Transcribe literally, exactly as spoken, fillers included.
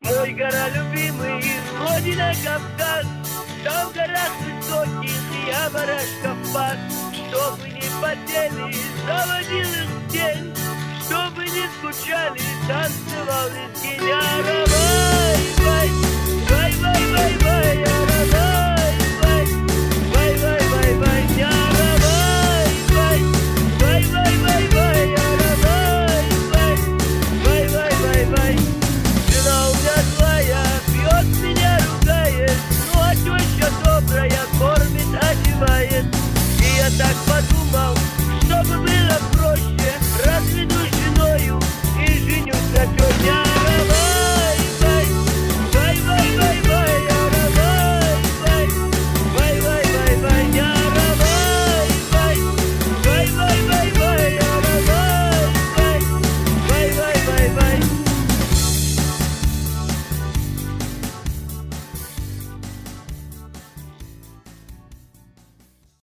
Мой гора любимый, Родина Кавказ, там в горах высоких я барашков пас. Чтобы не потели, заводил их в тень, чтобы не скучали, танцевал из гениара.